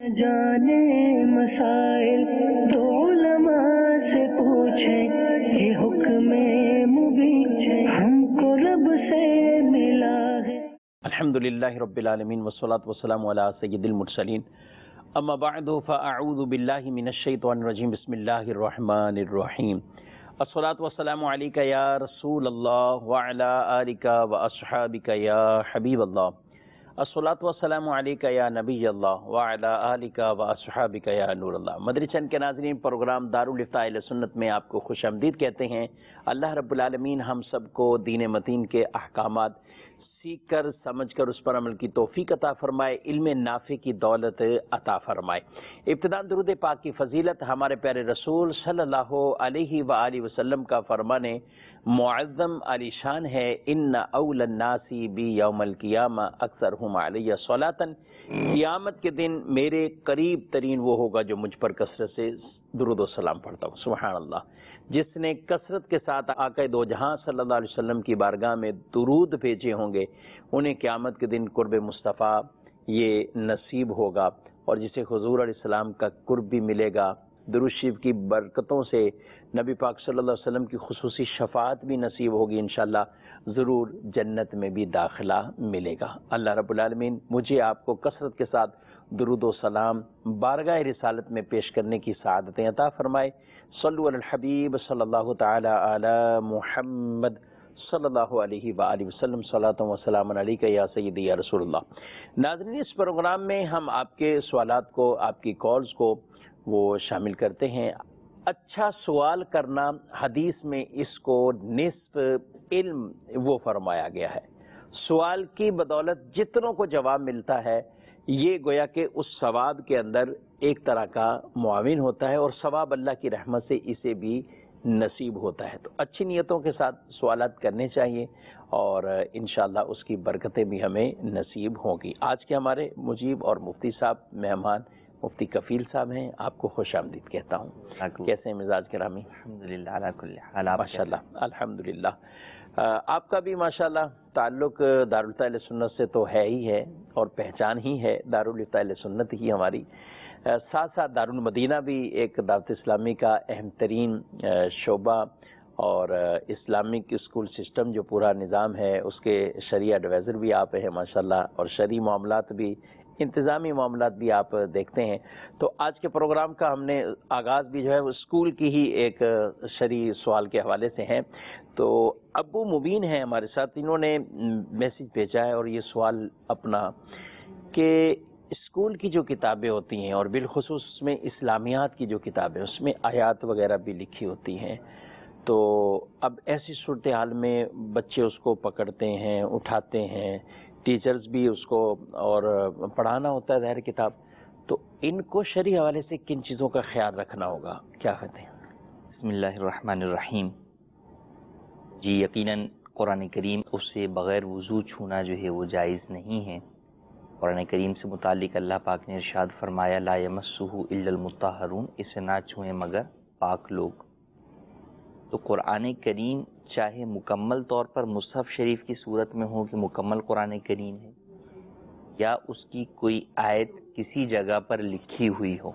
जाने मसाइल तो उलमा से पूछें, ये हुक्म मुबीन हमको रब से मिला है। अल्हम्दुलिल्लाहि रब्बिल आलमीन वस्सलातु वस्सलामु अला सय्यिदिल मुरसलीन अम्मा बअदु फ़अऊज़ु बिल्लाहि मिनश शैतानिर रजीम बिस्मिल्लाहिर रहमानिर रहीम अस्सलातु वस्सलामु अलैका या रसूलल्लाह व अला आलिका व अस्हाबिका या हबीबल्लाह अस्सलातु वस्सलामु अलैका या नबियल्लाह व अला आलिका व अस्हाबिका या नूरल्लाह। मदरी चंद के नाज़रीन, प्रोग्राम दारुल इफ्ता अहले सुन्नत में आपको खुशामदीद कहते हैं। अल्लाह रब्बुल आलमीन हम सबको दीन मतीन के अहकामात सीख कर समझ कर उस पर अमल की तौफीक अता फरमाए, इल्म नाफे की दौलत अता फरमाए। इब्तिदान दुरूद पाक की फजीलत हमारे प्यारे रसूल सल्लल्लाहु अलैहि व आलिहि वसल्लम का फरमाने मुअज़्ज़म आलीशान है, इन्ना औलन नासी बी यौमल क़ियामा अक्सरहुम अलैया सलातन। क़ियामत के दिन मेरे करीब तरीन वो होगा जो मुझ पर कसरत से दुरूद व सलाम पढ़ता हूँ। सुभान अल्लाह। जिसने कसरत के साथ आक़ा दो जहां सल्लल्लाहु अलैहि वसल्लम की बारगाह में दुरूद भेजे होंगे, उन्हें क़यामत के दिन कुर्ब मुस्तफ़ा ये नसीब होगा। और जिसे हुज़ूर अलैहिस्सलाम का कुर्ब भी मिलेगा, दुरूद शरीफ की बरकतों से नबी पाक सल्लल्लाहु अलैहि वसल्लम की खुसूसी शफाअत भी नसीब होगी। इंशाअल्लाह ज़रूर जन्नत में भी दाखिला मिलेगा। अल्लाह रब्बुल आलमीन मुझे आपको कसरत के साथ दुरूद व सलाम बारगाह रिसालत में पेश करने की सआदतें अता फरमाए। सल्लु अलल हबीब सल्लल्लाहु तआला अला मुहम्मद सल्लल्लाहु अलैहि व आलिहि वसल्लम सलातु व सलामुन अलैका या सय्यदी या रसूलल्लाह। नाज़रीन, इस प्रोग्राम में हम आपके सवालात को, आपकी कॉल्स को वो शामिल करते हैं। अच्छा सवाल करना, हदीस में इसको निस्फ़ इल्म वो फरमाया गया है। सवाल की बदौलत जितनों को जवाब मिलता है, ये गोया कि उस सवाब के अंदर एक तरह का मुआविन होता है और सवाब अल्लाह की रहमत से इसे भी नसीब होता है। तो अच्छी नियतों के साथ सवालात करने चाहिए और इंशाअल्लाह उसकी बरकतें भी हमें नसीब होंगी। आज के हमारे मुजीब और मुफ्ती साहब मेहमान मुफ्ती कफील साहब हैं, आपको खुशामदीद कहता हूँ। कैसे हैं मिजाज गिरामी? अल्हम्दुलिल्लाह अला कुल्ली हाल। माशाअल्लाह अल्हम्दुलिल्लाह। आपका भी माशाअल्लाह ताल्लुक दारुल इफ्ता अहले सुन्नत से तो है ही है और पहचान ही है, दारुल इफ्ता अहले सुन्नत ही हमारी। साथ साथ दारुल मदीना भी एक दावत इस्लामी का अहम तरीन शोबा और इस्लामिक स्कूल सिस्टम जो पूरा निज़ाम है उसके शरिया एडवाइज़र भी आप हैं माशाअल्लाह, और शरई मामलात भी, इंतज़ामी मामलात भी आप देखते हैं। तो आज के प्रोग्राम का हमने आगाज़ भी जो है वो स्कूल की ही एक शरई सवाल के हवाले से है। तो अबू मुबीन हैं हमारे साथ, इन्होंने मैसेज भेजा है और ये सवाल अपना कि स्कूल की जो किताबें होती हैं और बिलखुसूस उसमें इस्लामियात की जो किताबें, उसमें आयात वगैरह भी लिखी होती हैं। तो अब ऐसी सूरत हाल में बच्चे उसको पकड़ते हैं, उठाते हैं, टीचर्स भी उसको और पढ़ाना होता है ज़ाहिर किताब। तो इनको शरई हवाले से किन चीज़ों का ख्याल रखना होगा, क्या कहते हैं? बिस्मिल्लाहिर्रहमानिर्रहीम। जी यकीनन कुरान करीम उससे बग़ैर वज़ू छूना जो है वो जायज़ नहीं है। कुरान करीम से मुतालिक अल्लाह पाक ने इरशाद फरमाया, ला यमस्सुहु इल्लल मुत्तहरून, इसे ना छुएं मगर पाक लोग। तो कुरान करीम चाहे मुकम्मल तौर पर मुसहफ़ शरीफ की सूरत में हो कि मुकम्मल कुरान करीम है, या उसकी कोई आयत किसी जगह पर लिखी हुई हो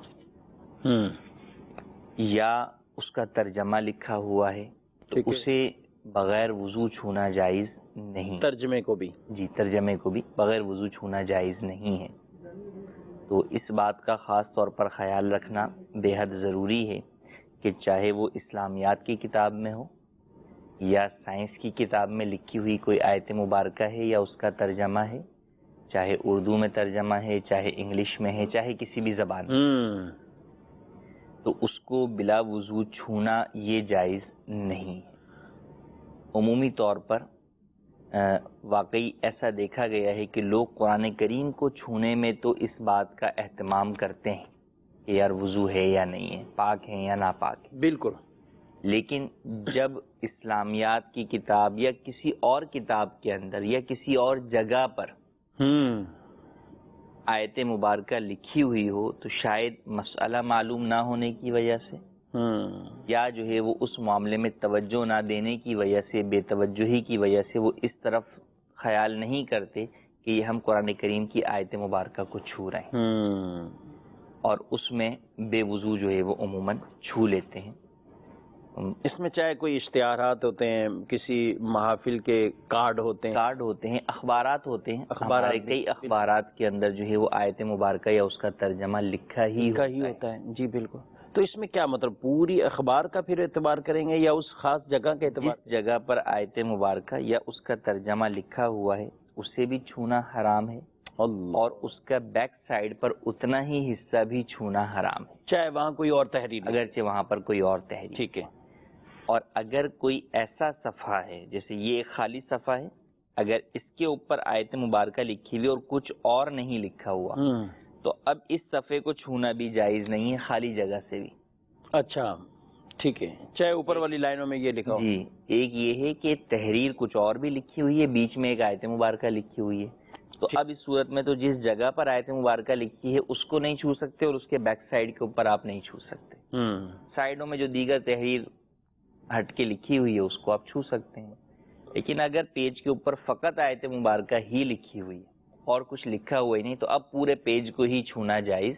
या उसका तर्जमा लिखा हुआ है, तो उसे बग़ैर वज़ू छूना जायज़ नहीं। तर्जमे को भी? जी, तर्जमे को भी बग़ैर वज़ू छूना जायज़ नहीं है। तो इस बात का ख़ास तौर पर ख़याल रखना बेहद ज़रूरी है कि चाहे वो इस्लामियात की किताब में हो या साइंस की किताब में लिखी हुई कोई आयत मुबारका है या उसका तर्जमा है, चाहे उर्दू में तर्जमा है, चाहे इंग्लिश में है, चाहे किसी भी ज़बान में, तो उसको बिला वज़ू छूना ये जायज़ नहीं है। उमूमी तौर पर वाकई ऐसा देखा गया है कि लोग कुरान करीम को छूने में तो इस बात का एहतमाम करते हैं कि यार वज़ू है या नहीं है, पाक है या नापाक है। बिल्कुल। लेकिन जब इस्लामियात की किताब या किसी और किताब के अंदर या किसी और जगह पर आयत मुबारका लिखी हुई हो, तो शायद मसला मालूम ना होने की वजह से या जो है वो उस मामले में तवज्जो ना देने की वजह से, बेतवज्जोही की वजह से वो इस तरफ ख्याल नहीं करते कि ये हम कुरान करीम की आयत मुबारका को छू रहे हैं। اور اس میں بے وضو جو ہے وہ عموماً چھو لیتے ہیں. اس میں چاہے کوئی اشتہارات ہوتے ہیں، کسی محافل کے کارڈ ہوتے ہیں، اخبارات ہوتے ہیں. اخبارات کئی اخبارات کے اندر جو ہے وہ آیت مبارکہ یا اس کا ترجمہ لکھا ہی ہوتا ہے. جی بالکل. تو اس میں کیا مطلب پوری اخبار کا پھر اعتبار کریں گے یا اس خاص جگہ کے اعتبار؟ جس جگہ پر آیت مبارکہ یا اس کا ترجمہ لکھا ہوا ہے اسے بھی چھونا حرام ہے، اور اس کا بیک سائڈ پر اتنا ہی حصہ بھی چھونا حرام ہے، چاہے وہاں کوئی اور تحریر، اگرچہ وہاں پر کوئی اور تحریر. ٹھیک ہے. اور اگر کوئی ایسا صفحہ ہے، جیسے یہ ایک خالی صفحہ ہے، اگر اس کے اوپر آیت مبارکہ لکھی ہوئی اور کچھ اور نہیں لکھا ہوا تو اب اس صفحے کو چھونا بھی جائز نہیں ہے، خالی جگہ سے بھی. اچھا ٹھیک ہے، چاہے اوپر والی لائنوں میں یہ لکھا ہو. جی، ایک یہ ہے کہ تحریر کچھ اور بھی لکھی ہوئی ہے، بیچ میں ایک آیت مبارکہ لکھی ہوئی ہے، تو اب اس صورت میں تو جس جگہ پر آیت مبارکہ لکھی ہے اس کو نہیں چھو سکتے، اور اس کے بیک سائڈ کے اوپر آپ نہیں چھو سکتے. سائڈوں میں جو دیگر تحریر ہٹ کے لکھی ہوئی ہے اس کو آپ چھو سکتے ہیں. لیکن اگر پیج کے اوپر فقط آیت مبارکہ ہی لکھی ہوئی ہے اور کچھ لکھا ہوا ہی نہیں تو اب پورے پیج کو ہی چھونا جائز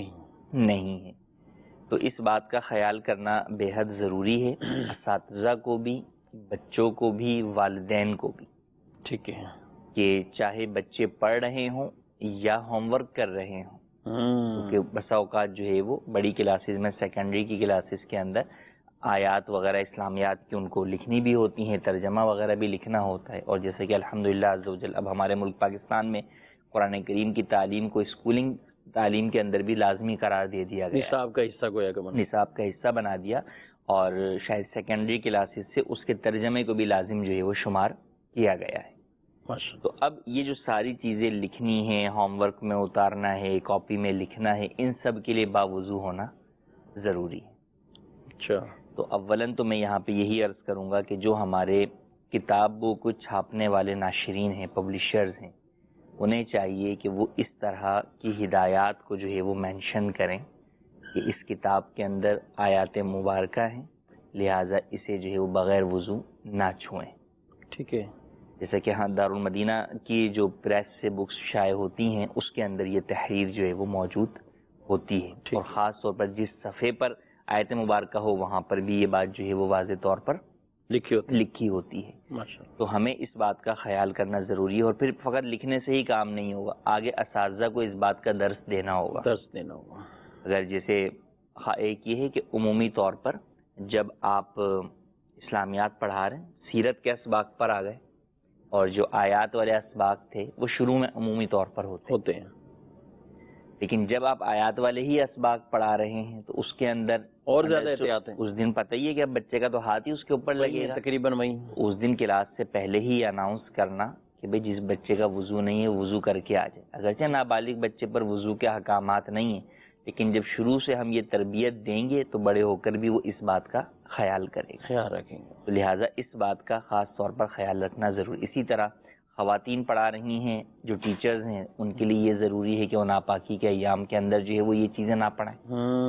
نہیں ہے. تو اس بات کا خیال کرنا بے حد ضروری ہے، اساتذہ کو بھی، بچوں کو بھی، والدین کو بھی. ٹھیک ہے کہ چاہے بچے پڑھ رہے ہوں یا ہوم ورک کر رہے ہوں، کیونکہ بسا اوقات جو ہے وہ بڑی کلاسز میں، سیکنڈری کی کلاسز کے اندر آیات وغیرہ اسلامیات کی ان کو لکھنی بھی ہوتی ہیں، ترجمہ وغیرہ بھی لکھنا ہوتا ہے. اور جیسے کہ الحمدللہ عز و جل اب ہمارے ملک پاکستان میں قرآن کریم کی تعلیم کو اسکولنگ تعلیم کے اندر بھی لازمی قرار دے دیا گیا، نصاب کا حصہ گویا کہ نصاب کا حصہ بنا دیا، اور شاید سیکنڈری کلاسز سے اس کے ترجمے کو بھی لازم جو ہے وہ شمار کیا گیا ہے. تو اب یہ جو ساری چیزیں لکھنی ہیں، ہوم ورک میں اتارنا ہے، کاپی میں لکھنا ہے، ان سب کے لیے باوضو ہونا ضروری ہے. اچھا، تو اولاً تو میں یہاں پہ یہی عرض کروں گا کہ جو ہمارے کتابوں کو چھاپنے والے ناشرین ہیں، پبلشرز ہیں، انہیں چاہیے کہ وہ اس طرح کی ہدایات کو جو ہے وہ مینشن کریں کہ اس کتاب کے اندر آیات مبارکہ ہیں، لہٰذا اسے جو ہے وہ بغیر وضو نہ چھوئیں. ٹھیک ہے. جیسا کہ ہاں دارالمدینہ کی جو پریس سے بکس شائع ہوتی ہیں اس کے اندر یہ تحریر جو ہے وہ موجود ہوتی ہے، اور خاص طور پر جس صفحے پر آیت مبارکہ ہو وہاں پر بھی یہ بات جو ہے وہ واضح طور پر لکھی ہوتی ہے. تو ہمیں اس بات کا خیال کرنا ضروری ہے، اور پھر فقط لکھنے سے ہی کام نہیں ہوگا، آگے اساتذہ کو اس بات کا درس دینا ہوگا. اگر جیسے ایک یہ ہے کہ عمومی طور پر جب آپ اسلامیات پڑھا رہے ہیں، سیرت کے اسباق پر آ گئے، اور جو آیات والے اسباق تھے وہ شروع میں عمومی طور پر ہوتے ہیں، لیکن جب آپ آیات والے ہی اسباق پڑھا رہے ہیں تو اس کے اندر اور زیادہ احتیاط ہے. اس دن پتہ ہی ہے کہ اب بچے کا تو ہاتھ ہی اس کے اوپر لگے گا تقریباً وہی. اس دن کلاس سے پہلے ہی اناؤنس کرنا کہ بھئی جس بچے کا وضو نہیں ہے وضو کر کے آ جائے. اگرچہ نابالغ بچے پر وضو کے احکامات نہیں ہیں، لیکن جب شروع سے ہم یہ تربیت دیں گے تو بڑے ہو کر بھی وہ اس بات کا خیال رکھیں گے. تو لہٰذا اس بات کا خاص طور پر خیال رکھنا ضروری. اسی طرح خواتین پڑھا رہی ہیں، جو ٹیچرز ہیں، ان کے لیے یہ ضروری ہے کہ وہ ناپاکی کے ایام کے اندر جو ہے وہ یہ چیزیں نہ پڑھائیں.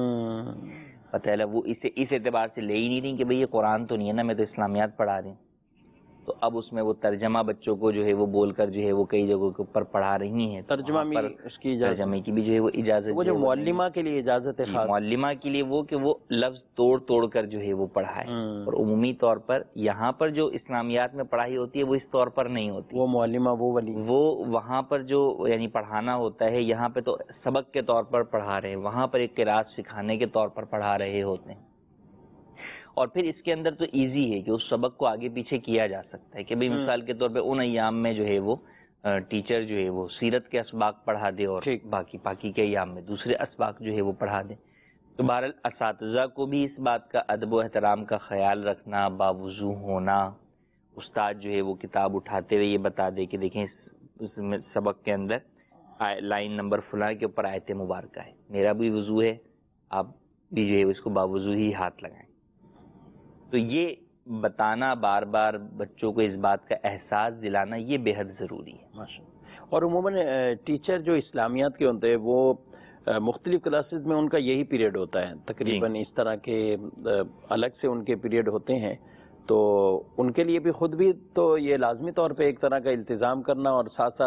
پتہ ہے وہ اس اعتبار سے لے ہی نہیں رہی کہ بھئی یہ قرآن تو نہیں ہے نا، میں تو اسلامیات پڑھا رہی ہوں. تو اب اس میں وہ ترجمہ بچوں کو جو ہے وہ بول کر جو ہے وہ کئی جگہوں کے اوپر پڑھا رہی ہیں. ترجمہ ترجمے کی بھی جو ہے وہ اجازت، وہ جو معلمہ کے لیے اجازت ہے، معلمہ کے لیے وہ کہ وہ لفظ توڑ کر جو ہے وہ پڑھائے. اور عمومی طور پر یہاں پر جو اسلامیات میں پڑھائی ہوتی ہے وہ اس طور پر نہیں ہوتی. وہ معلمہ وہ وہاں پر جو یعنی پڑھانا ہوتا ہے، یہاں پہ تو سبق کے طور پر پڑھا رہے ہیں، وہاں پر ایک قرات سکھانے کے طور پر پڑھا رہے ہوتے ہیں. اور پھر اس کے اندر تو ایزی ہے کہ اس سبق کو آگے پیچھے کیا جا سکتا ہے کہ بھئی مثال کے طور پہ ان ایام میں جو ہے وہ ٹیچر جو ہے وہ سیرت کے اسباق پڑھا دے اور باقی کے ایام میں دوسرے اسباق جو ہے وہ پڑھا دے. تو بہرحال اساتذہ کو بھی اس بات کا ادب و احترام کا خیال رکھنا، باوضو ہونا. استاد جو ہے وہ کتاب اٹھاتے ہوئے یہ بتا دے کہ دیکھیں اس سبق کے اندر لائن نمبر فلاں کے اوپر آیت مبارکہ ہے، میرا بھی وضو ہے، آپ بھی جو ہے اس کو باوضو ہی ہاتھ لگائیں. تو یہ بتانا، بار بار بچوں کو اس بات کا احساس دلانا، یہ بے حد ضروری ہے. اور عموماً ٹیچر جو اسلامیات کے ہوتے ہیں وہ مختلف کلاسز میں ان کا یہی پیریڈ ہوتا ہے تقریباً. اس طرح کے الگ سے ان کے پیریڈ ہوتے ہیں، تو ان کے لیے بھی خود بھی تو یہ لازمی طور پہ ایک طرح کا التزام کرنا، اور ساتھ ساتھ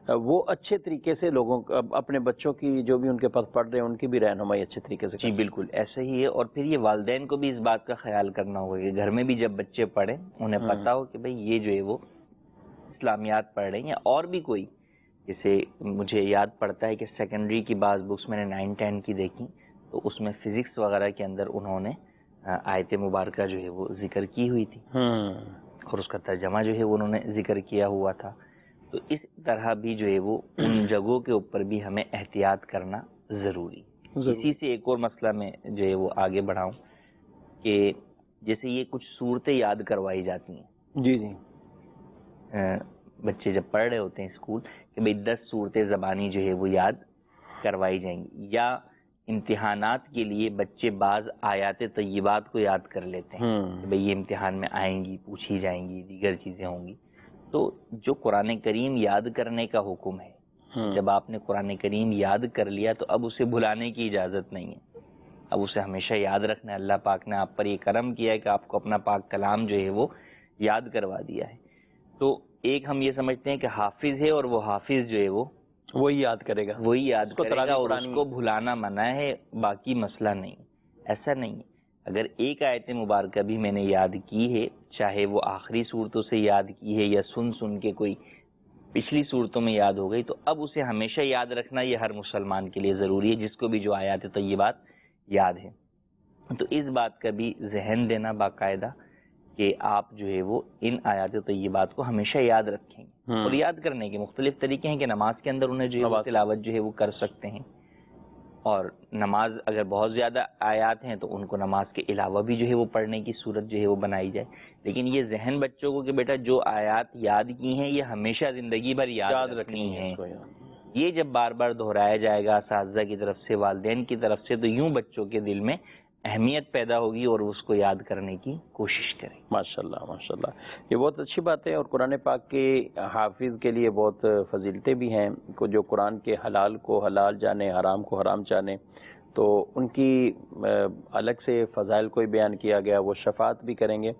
وہ اچھے طریقے سے لوگوں اپنے بچوں کی جو بھی ان کے پاس پڑھ رہے ہیں ان کی بھی رہنمائی اچھے طریقے سے جی بالکل ایسا ہی ہے. اور پھر یہ والدین کو بھی اس بات کا خیال کرنا ہوگا کہ گھر میں بھی جب بچے پڑھیں انہیں پتا ہو کہ بھئی یہ جو ہے وہ اسلامیات پڑھ رہے ہیں. یا اور بھی کوئی, جیسے مجھے یاد پڑتا ہے کہ سیکنڈری کی بعض بکس میں نے 9-10 کی دیکھی تو اس میں فزکس وغیرہ کے اندر انہوں نے آیت مبارکہ جو ہے وہ ذکر کی ہوئی تھی اور اس کا ترجمہ جو ہے وہ انہوں نے ذکر کیا ہوا تھا. تو اس طرح بھی جو ہے وہ ان جگہوں کے اوپر بھی ہمیں احتیاط کرنا ضروری. اسی سے ایک اور مسئلہ میں جو ہے وہ آگے بڑھاؤں کہ جیسے یہ کچھ صورتیں یاد کروائی جاتی ہیں. جی جی. بچے جب پڑھ رہے ہوتے ہیں اسکول کہ بھئی 10 صورتیں زبانی جو ہے وہ یاد کروائی جائیں گی, یا امتحانات کے لیے بچے بعض آیات طیبات کو یاد کر لیتے ہیں کہ بھئی یہ امتحان میں آئیں گی, پوچھی جائیں گی, دیگر چیزیں ہوں گی. تو جو قرآن کریم یاد کرنے کا حکم ہے, جب آپ نے قرآن کریم یاد کر لیا تو اب اسے بھلانے کی اجازت نہیں ہے, اب اسے ہمیشہ یاد رکھنا ہے. اللہ پاک نے آپ پر یہ کرم کیا ہے کہ آپ کو اپنا پاک کلام جو ہے وہ یاد کروا دیا ہے. تو ایک ہم یہ سمجھتے ہیں کہ حافظ ہے اور وہ حافظ جو ہے وہ وہی یاد کرے گا, وہی یاد کرے گا اور اس کو بھلانا منع ہے, باقی مسئلہ نہیں. ایسا نہیں ہے. اگر ایک آیت مبارکہ بھی میں نے یاد کی ہے, چاہے وہ آخری صورتوں سے یاد کی ہے یا سن کے کوئی پچھلی صورتوں میں یاد ہو گئی, تو اب اسے ہمیشہ یاد رکھنا یہ ہر مسلمان کے لیے ضروری ہے جس کو بھی جو آیات طیبات یاد ہیں. تو اس بات کا بھی ذہن دینا باقاعدہ کہ آپ جو ہے وہ ان آیات طیبات کو ہمیشہ یاد رکھیں گے. اور یاد کرنے کے مختلف طریقے ہیں کہ نماز کے اندر انہیں جو ہے وہ تلاوت جو ہے وہ کر سکتے ہیں, اور نماز اگر بہت زیادہ آیات ہیں تو ان کو نماز کے علاوہ بھی جو ہے وہ پڑھنے کی صورت جو ہے وہ بنائی جائے. لیکن یہ ذہن بچوں کو کہ بیٹا جو آیات یاد کی ہیں یہ ہمیشہ زندگی بھر یاد رکھنی ہیں, یہ جب بار بار دہرایا جائے گا اساتذہ کی طرف سے, والدین کی طرف سے, تو یوں بچوں کے دل میں اہمیت پیدا ہوگی اور اس کو یاد کرنے کی کوشش کریں. ماشاءاللہ ماشاءاللہ, یہ بہت اچھی بات ہے. اور قرآن پاک کے حافظ کے لیے بہت فضیلتیں بھی ہیں, جو قرآن کے حلال کو حلال جانے, حرام کو حرام جانے, تو ان کی الگ سے فضائل کو بیان کیا گیا, وہ شفاعت بھی کریں گے.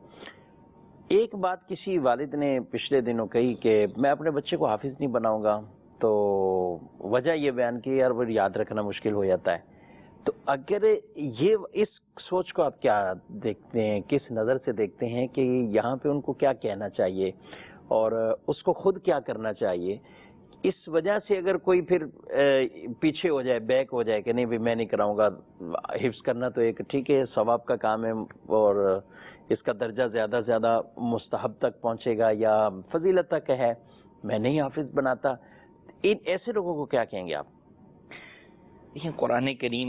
ایک بات کسی والد نے پچھلے دنوں کہی کہ میں اپنے بچے کو حافظ نہیں بناؤں گا, تو وجہ یہ بیان کی یار وہ یاد رکھنا مشکل ہو جاتا ہے. تو اگر یہ اس سوچ کو آپ کیا دیکھتے ہیں, کس نظر سے دیکھتے ہیں کہ یہاں پہ ان کو کیا کہنا چاہیے اور اس کو خود کیا کرنا چاہیے؟ اس وجہ سے اگر کوئی پھر پیچھے ہو جائے, بیک ہو جائے کہ نہیں بھی میں نہیں کراؤں گا, حفظ کرنا تو ایک ٹھیک ہے ثواب کا کام ہے اور اس کا درجہ زیادہ سے زیادہ مستحب تک پہنچے گا یا فضیلت تک ہے, میں نہیں حافظ بناتا, ان ایسے لوگوں کو کیا کہیں گے آپ؟ دیکھیں, قرآن کریم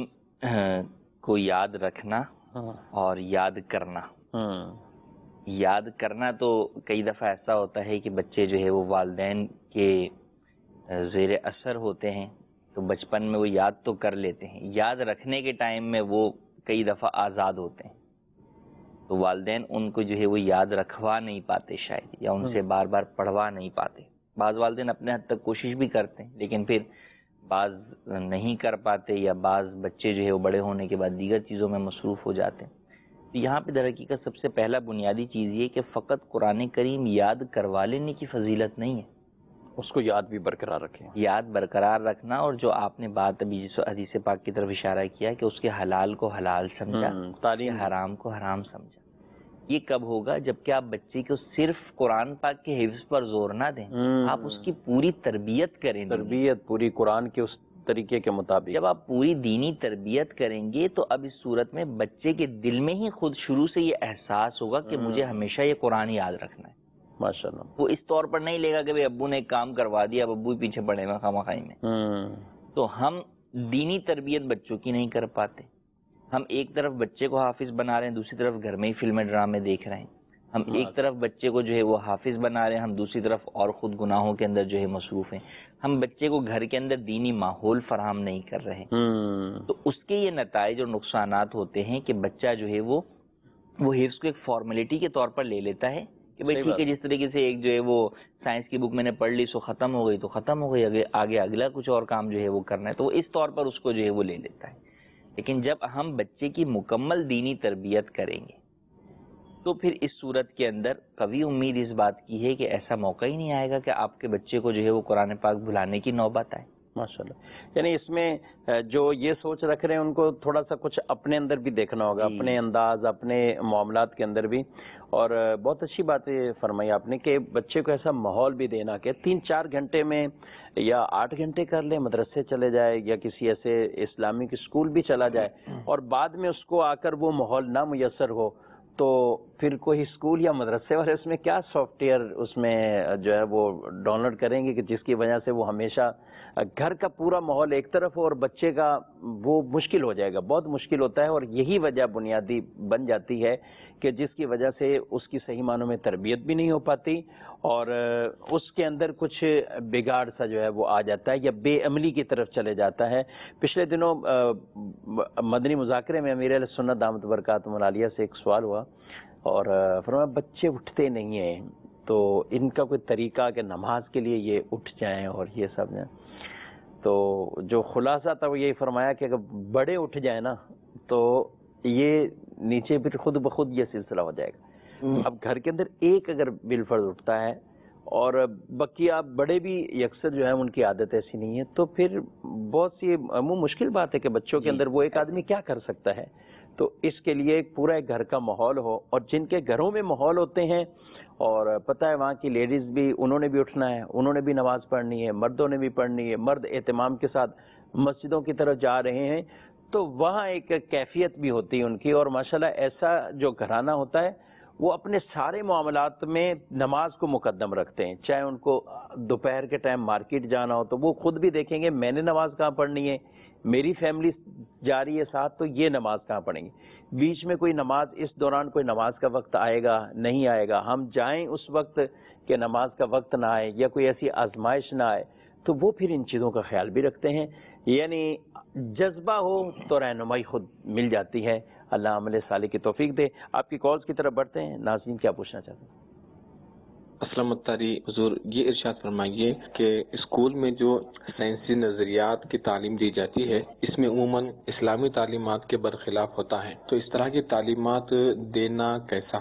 کو یاد رکھنا اور یاد کرنا, یاد کرنا تو کئی دفعہ ایسا ہوتا ہے کہ بچے جو ہے وہ والدین کے زیر اثر ہوتے ہیں تو بچپن میں وہ یاد تو کر لیتے ہیں, یاد رکھنے کے ٹائم میں وہ کئی دفعہ آزاد ہوتے ہیں تو والدین ان کو جو ہے وہ یاد رکھوا نہیں پاتے شاید, یا ان سے بار بار پڑھوا نہیں پاتے. بعض والدین اپنے حد تک کوشش بھی کرتے ہیں لیکن پھر بعض نہیں کر پاتے, یا بعض بچے جو ہے وہ بڑے ہونے کے بعد دیگر چیزوں میں مصروف ہو جاتے ہیں. تو یہاں پہ در حقیقت سب سے پہلا بنیادی چیز یہ کہ فقط قرآن کریم یاد کروا لینے کی فضیلت نہیں ہے, اس کو یاد بھی برقرار رکھیں, یاد برقرار رکھنا. اور جو آپ نے بات ابھی جس حدیث پاک کی طرف اشارہ کیا کہ اس کے حلال کو حلال سمجھا, تعلیم حرام کو حرام سمجھا, یہ کب ہوگا جب کہ آپ بچے کو صرف قرآن پاک کے حفظ پر زور نہ دیں, آپ اس کی پوری تربیت کریں, تربیت پوری قرآن کے اس طریقے کے مطابق. جب آپ پوری دینی تربیت کریں گے تو اب اس صورت میں بچے کے دل میں ہی خود شروع سے یہ احساس ہوگا کہ مجھے ہمیشہ یہ قرآن یاد رکھنا ہے. ماشاءاللہ, وہ اس طور پر نہیں لے گا کہ بھئی ابو نے ایک کام کروا دیا, اب ابو ہی پیچھے پڑے ہوئے خامخائی میں. تو ہم دینی تربیت بچوں کی نہیں کر پاتے. ہم ایک طرف بچے کو حافظ بنا رہے ہیں, دوسری طرف گھر میں ہی فلمیں ڈرامے دیکھ رہے ہیں. ہم ایک طرف بچے کو جو ہے وہ حافظ بنا رہے ہیں, ہم دوسری طرف اور خود گناہوں کے اندر جو ہے مصروف ہیں. ہم بچے کو گھر کے اندر دینی ماحول فراہم نہیں کر رہے. تو اس کے یہ نتائج اور نقصانات ہوتے ہیں کہ بچہ جو ہے وہ حفظ کو ایک فارمیلٹی کے طور پر لے لیتا ہے کہ بھئی ٹھیک ہے, جس طریقے سے ایک جو ہے وہ سائنس کی بک میں نے پڑھ لی سو ختم ہو گئی تو ختم ہو گئی, آگے اگلا کچھ اور کام جو ہے وہ کرنا ہے, تو وہ اس طور پر اس کو جو ہے وہ لے لیتا ہے. لیکن جب ہم بچے کی مکمل دینی تربیت کریں گے, تو پھر اس صورت کے اندر قوی امید اس بات کی ہے کہ ایسا موقع ہی نہیں آئے گا کہ آپ کے بچے کو جو ہے وہ قرآن پاک بھلانے کی نوبت آئے. ماشاءاللہ. یعنی اس میں جو یہ سوچ رکھ رہے ہیں ان کو تھوڑا سا کچھ اپنے اندر بھی دیکھنا ہوگا, اپنے انداز, اپنے معاملات کے اندر بھی. اور بہت اچھی بات فرمائی آپ نے کہ بچے کو ایسا ماحول بھی دینا کہ 3-4 گھنٹے میں یا 8 گھنٹے کر لے, مدرسے چلے جائے یا کسی ایسے اسلامک اسکول بھی چلا جائے, اور بعد میں اس کو آ کر وہ ماحول نہ میسر ہو تو پھر کوئی اسکول یا مدرسے والے اس میں کیا سافٹ ویئر اس میں جو ہے وہ ڈاؤن لوڈ کریں گے کہ جس کی وجہ سے وہ ہمیشہ گھر کا پورا ماحول ایک طرف ہو اور بچے کا وہ مشکل ہو جائے گا, بہت مشکل ہوتا ہے. اور یہی وجہ بنیادی بن جاتی ہے کہ جس کی وجہ سے اس کی صحیح معنوں میں تربیت بھی نہیں ہو پاتی اور اس کے اندر کچھ بگاڑ سا جو ہے وہ آ جاتا ہے یا بے عملی کی طرف چلے جاتا ہے. پچھلے دنوں مدنی مذاکرے میں امیر اہل سنت دامت برکاتہم العالیہ سے ایک سوال ہوا اور فرمایا بچے اٹھتے نہیں ہیں تو ان کا کوئی طریقہ کہ نماز کے لیے یہ اٹھ جائیں اور یہ سب ہیں. تو جو خلاصہ تھا وہ یہی فرمایا کہ اگر بڑے اٹھ جائیں نا تو یہ نیچے پھر خود بخود یہ سلسلہ ہو جائے گا. اب گھر کے اندر ایک اگر بالفرض اٹھتا ہے اور بقیہ بڑے بھی اکثر جو ہے ان کی عادت ایسی نہیں ہے تو پھر بہت سی مشکل بات ہے کہ بچوں کے اندر وہ ایک آدمی کیا کر سکتا ہے. تو اس کے لیے ایک پورا ایک گھر کا ماحول ہو, اور جن کے گھروں میں ماحول ہوتے ہیں اور پتہ ہے وہاں کی لیڈیز بھی انہوں نے بھی اٹھنا ہے, انہوں نے بھی نماز پڑھنی ہے, مردوں نے بھی پڑھنی ہے, مرد اہتمام کے ساتھ مسجدوں کی طرف جا رہے ہیں تو وہاں ایک کیفیت بھی ہوتی ہے ان کی. اور ماشاءاللہ ایسا جو گھرانہ ہوتا ہے وہ اپنے سارے معاملات میں نماز کو مقدم رکھتے ہیں. چاہے ان کو دوپہر کے ٹائم مارکیٹ جانا ہو تو وہ خود بھی دیکھیں گے میں نے نماز کہاں پڑھنی ہے, میری فیملی جا رہی ہے ساتھ تو یہ نماز کہاں پڑھیں گے. بیچ میں کوئی نماز اس دوران کوئی نماز کا وقت آئے گا نہیں آئے گا, ہم جائیں اس وقت کہ نماز کا وقت نہ آئے یا کوئی ایسی آزمائش نہ آئے تو وہ پھر ان چیزوں کا خیال بھی رکھتے ہیں. یعنی جذبہ ہو تو رہنمائی خود مل جاتی ہے. اللہ عمل صالح کی توفیق دے. آپ کی کالز کی طرف بڑھتے ہیں. ناظرین کیا پوچھنا چاہتے ہیں؟ اسلام الطاری حضور یہ ارشاد فرمائیے کہ اسکول میں جو سائنسی نظریات کی تعلیم دی جاتی ہے اس میں عموماً اسلامی تعلیمات کے برخلاف ہوتا ہے, تو اس طرح کی تعلیمات دینا کیسا؟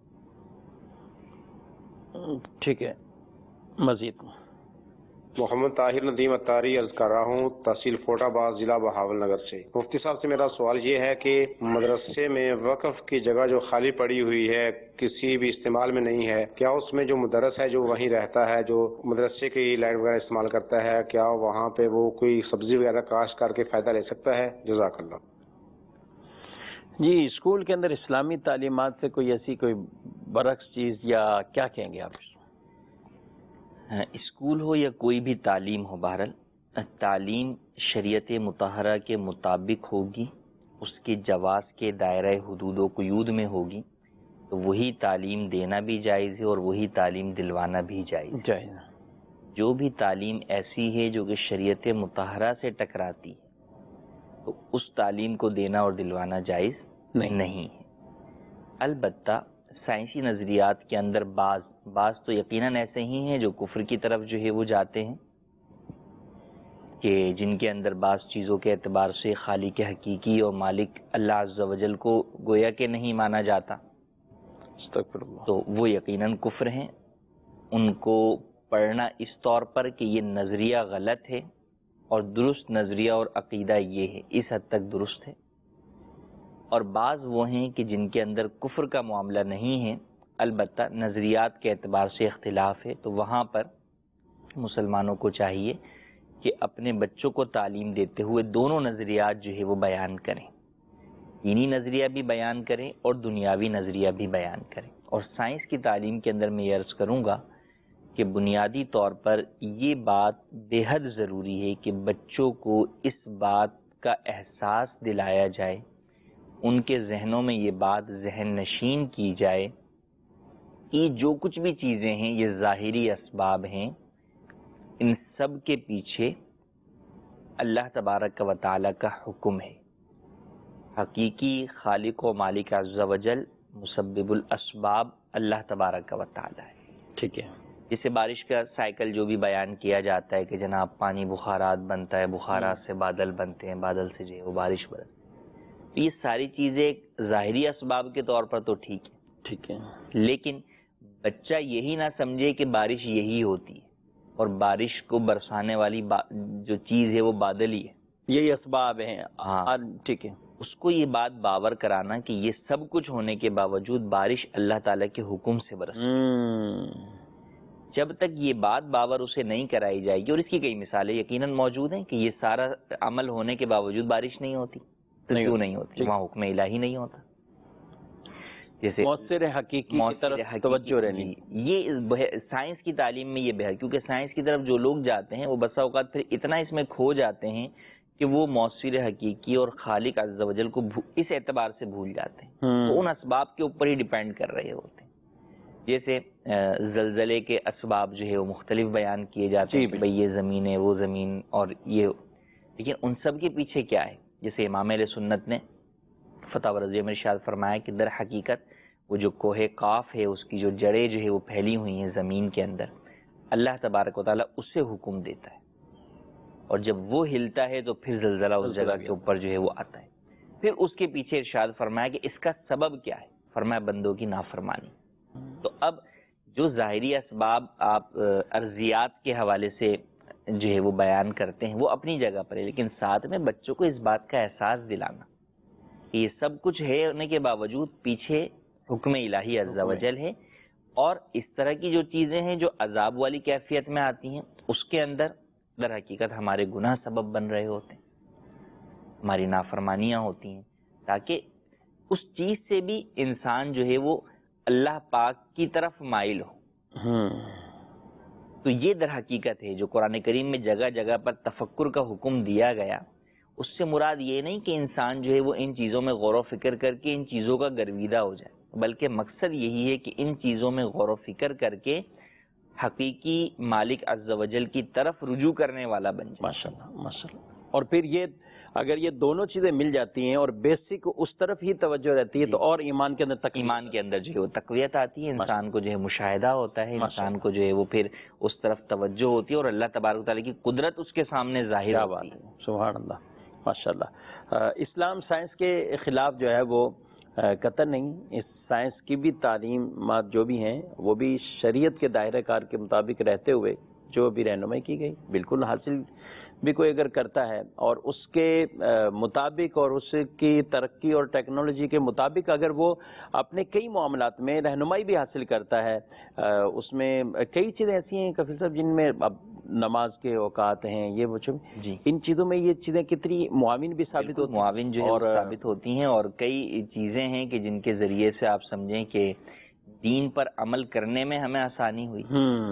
ٹھیک ہے, مزید محمد طاہر ندیم اتاری عرض کر رہا ہوں, تحصیل فوٹا آباد, ضلع بہاول نگر سے. مفتی صاحب سے میرا سوال یہ ہے کہ مدرسے میں وقف کی جگہ جو خالی پڑی ہوئی ہے کسی بھی استعمال میں نہیں ہے, کیا اس میں جو مدرس ہے جو وہیں رہتا ہے جو مدرسے کی لائٹ وغیرہ استعمال کرتا ہے, کیا وہاں پہ وہ کوئی سبزی وغیرہ کاشت کر کے فائدہ لے سکتا ہے؟ جزاک اللہ. جی, اسکول کے اندر اسلامی تعلیمات سے کوئی ایسی کوئی برعکس چیز یا کیا کہیں گے آپ؟ اسکول ہو یا کوئی بھی تعلیم ہو, بہرحال تعلیم شریعت مطہرہ کے مطابق ہوگی, اس کے جواز کے دائرہ حدود و قیود میں ہوگی تو وہی تعلیم دینا بھی جائز ہے اور وہی تعلیم دلوانا بھی جائز ہے. جو بھی تعلیم ایسی ہے جو کہ شریعت مطہرہ سے ٹکراتی ہے تو اس تعلیم کو دینا اور دلوانا جائز نہیں ہے. البتہ سائنسی نظریات کے اندر بعض تو یقیناً ایسے ہی ہیں جو کفر کی طرف جو ہے وہ جاتے ہیں کہ جن کے اندر بعض چیزوں کے اعتبار سے خالق حقیقی اور مالک اللہ عز و جل کو گویا کہ نہیں مانا جاتا, تو وہ یقیناً کفر ہیں. ان کو پڑھنا اس طور پر کہ یہ نظریہ غلط ہے اور درست نظریہ اور عقیدہ یہ ہے, اس حد تک درست ہے. اور بعض وہ ہیں کہ جن کے اندر کفر کا معاملہ نہیں ہے, البتہ نظریات کے اعتبار سے اختلاف ہے, تو وہاں پر مسلمانوں کو چاہیے کہ اپنے بچوں کو تعلیم دیتے ہوئے دونوں نظریات جو ہے وہ بیان کریں, دینی نظریہ بھی بیان کریں اور دنیاوی نظریہ بھی بیان کریں. اور سائنس کی تعلیم کے اندر میں یہ عرض کروں گا کہ بنیادی طور پر یہ بات بے حد ضروری ہے کہ بچوں کو اس بات کا احساس دلایا جائے, ان کے ذہنوں میں یہ بات ذہن نشین کی جائے کہ جو کچھ بھی چیزیں ہیں یہ ظاہری اسباب ہیں, ان سب کے پیچھے اللہ تبارک و تعالی کا حکم ہے. حقیقی خالق و مالک عز و جل مسبب الاسباب اللہ تبارک و تعالی ہے. ٹھیک ہے, جسے بارش کا سائیکل جو بھی بیان کیا جاتا ہے کہ جناب پانی بخارات بنتا ہے, بخارات سے بادل بنتے ہیں, بادل سے جو ہے وہ بارش برستی ہے, یہ ساری چیزیں ظاہری اسباب کے طور پر تو ٹھیک ہے, ٹھیک ہے. لیکن بچہ یہی نہ سمجھے کہ بارش یہی ہوتی ہے اور بارش کو برسانے والی جو چیز ہے وہ بادل ہی ہے، یہی اسباب ہیں. ہاں ٹھیک ہے. اس کو یہ بات باور کرانا کہ یہ سب کچھ ہونے کے باوجود بارش اللہ تعالیٰ کے حکم سے برستی. جب تک یہ بات باور اسے نہیں کرائی جائے گی، اور اس کی کئی مثالیں یقیناً موجود ہیں کہ یہ سارا عمل ہونے کے باوجود بارش نہیں ہوتی، تو کیوں نہیں ہوتی؟ وہاں حکم الہی نہیں ہوتا. جیسے مؤثر حقیقی کی طرف توجہ رہنی. یہ سائنس کی تعلیم میں یہ بہت، کیونکہ سائنس کی طرف جو لوگ جاتے ہیں وہ بسا اوقات پھر اتنا اس میں کھو جاتے ہیں کہ وہ مؤثر حقیقی اور خالق عز و جل کو اس اعتبار سے بھول جاتے ہیں، تو ان اسباب کے اوپر ہی ڈیپینڈ کر رہے ہوتے ہیں. جیسے زلزلے کے اسباب جو ہے وہ مختلف بیان کیے جاتے ہیں کہ بھئی یہ زمین ہے، وہ زمین، اور یہ، لیکن ان سب کے پیچھے کیا ہے؟ جیسے امام اہل سنت نے فتح رضیہ میں ارشاد فرمایا کہ در حقیقت وہ جو کوہ قاف ہے اس کی جو جڑیں جو ہے وہ پھیلی ہوئی ہیں زمین کے اندر، اللہ تبارک و تعالیٰ اس سے حکم دیتا ہے، اور جب وہ ہلتا ہے تو پھر زلزلہ اس جگہ کے اوپر جو ہے وہ آتا ہے. پھر اس کے پیچھے ارشاد فرمایا کہ اس کا سبب کیا ہے؟ فرمایا بندوں کی نافرمانی. تو اب جو ظاہری اسباب آپ ارضیات کے حوالے سے جو ہے وہ بیان کرتے ہیں وہ اپنی جگہ پر ہے، لیکن ساتھ میں بچوں کو اس بات کا احساس دلانا کہ یہ سب کچھ ہے ہونے کے باوجود پیچھے حکم الہی عز و جل ہے، اور اس طرح کی جو چیزیں ہیں جو عذاب والی کیفیت میں آتی ہیں اس کے اندر در حقیقت ہمارے گناہ سبب بن رہے ہوتے ہیں، ہماری نافرمانیاں ہوتی ہیں، تاکہ اس چیز سے بھی انسان جو ہے وہ اللہ پاک کی طرف مائل ہو. تو یہ در حقیقت ہے جو قرآن کریم میں جگہ جگہ پر تفکر کا حکم دیا گیا. اس سے مراد یہ نہیں کہ انسان جو ہے وہ ان چیزوں میں غور و فکر کر کے ان چیزوں کا گرویدہ ہو جائے، بلکہ مقصد یہی ہے کہ ان چیزوں میں غور و فکر کر کے حقیقی مالک عز و جل کی طرف رجوع کرنے والا بن جائے. ماشاءاللہ ماشاءاللہ. اور پھر یہ اگر یہ دونوں چیزیں مل جاتی ہیں اور بیسک اس طرف ہی توجہ رہتی ہے تو اور ایمان کے اندر ایمان کے اندر جو ہے وہ تقویت آتی ہے، انسان کو جو ہے مشاہدہ ہوتا ہے، انسان کو جو ہے وہ پھر اس طرف توجہ ہوتی ہے اور اللہ تبارک و تعالیٰ کی قدرت اس کے سامنے ظاہر ہوتی ہے. سبحان اللہ ماشاءاللہ. اسلام سائنس کے خلاف جو ہے وہ قطع نہیں. اس سائنس کی بھی تعلیمات جو بھی ہیں وہ بھی شریعت کے دائرہ کار کے مطابق رہتے ہوئے جو بھی رہنمائی کی گئی بالکل حاصل بھی کوئی اگر کرتا ہے اور اس کے مطابق اور اس کی ترقی اور ٹیکنالوجی کے مطابق اگر وہ اپنے کئی معاملات میں رہنمائی بھی حاصل کرتا ہے، اس میں کئی چیزیں ایسی ہیں کفیل صاحب جن میں اب نماز کے اوقات ہیں، یہ وہ جی ان چیزوں میں یہ چیزیں کتنی معاون بھی ثابت ہوتی ہیں، معاون جو ہے اور ثابت ہوتی ہیں، اور کئی چیزیں ہیں کہ جن کے ذریعے سے آپ سمجھیں کہ دین پر عمل کرنے میں ہمیں آسانی ہوئی.